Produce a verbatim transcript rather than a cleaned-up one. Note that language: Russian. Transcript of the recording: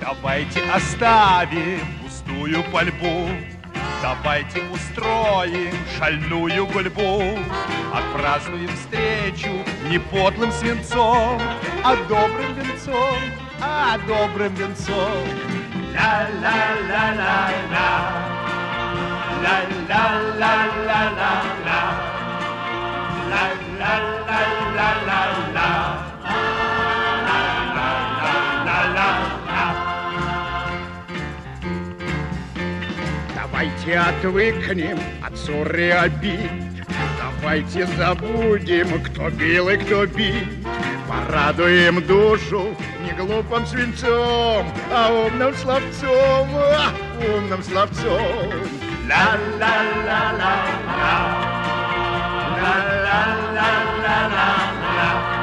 Давайте оставим пустую пальбу, давайте устроим шальную гульбу, отпразднуем встречу не подлым свинцом, а добрым венцом, а добрым венцом. Ла-ла-ла-ла-ла, ла-ла-ла-ла-ла-ла, ла-ла-ла-ла-ла-ла. Давайте отвыкнем от ссор и обид, давайте забудем, кто бил и кто бит. Порадуем душу не глупым свинцом, а умным словцом, а, умным словцом. Ла-ла-ла-ла-ла, ла-ла-ла-ла-ла.